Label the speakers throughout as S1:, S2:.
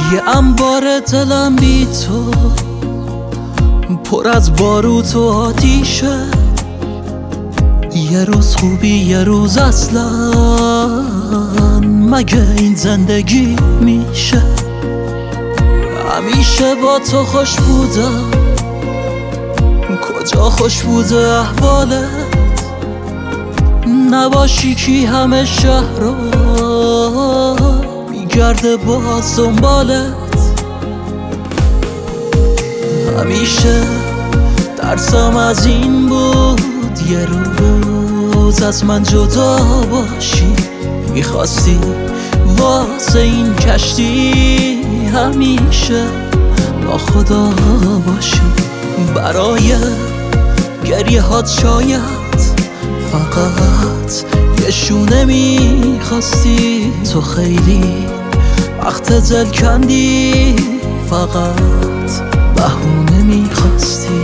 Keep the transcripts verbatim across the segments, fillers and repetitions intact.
S1: یه انبار دلم بی تو پر از باروت و آتیشه، یه روز خوبی یه روز اصلا مگه این زندگی میشه؟ همیشه با تو خوش بودم، کجا خوش بوده احوالت؟ نباشی کی همه شهر رو میگرده باز دنبالت. همیشه ترسم از این بود یه روز از من جدا باشی، میخواستی واسه این کشتی همیشه با خدا باشی. برای گریه هات شاید فقط یه شونه میخواستی، تو خیلی وقت دل کندی فقط بهونه میخواستی.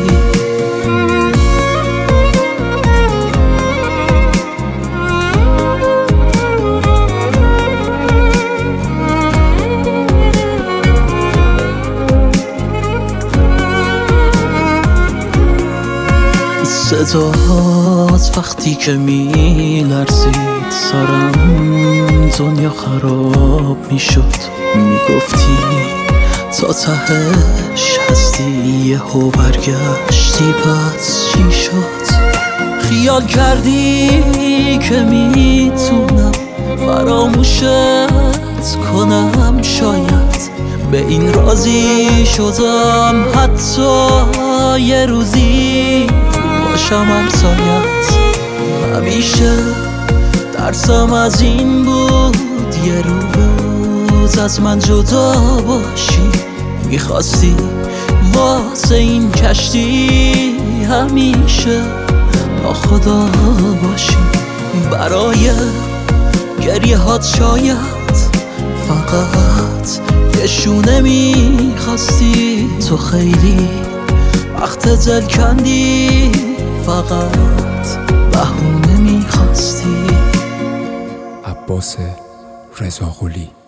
S1: صدات وقتی که می لرزید سرم دنیا خراب می شد، می گفتی تا تهش هستی یهو برگشتی پس چی شد؟ خیال کردی که میتونم فراموشت کنم، شاید به این راضی شدم حتی یه روزی باشم همسایت. همیشه ترسم از این بود یه روز از من جدا باشی، میخواستی واسه این کشتی همیشه با خدا باشی. برای گریه هات شاید فقط یه شونه میخواستی، تو خیلی وقت دل کندی فقط بهونه میخواستی.
S2: عباس رضاقلی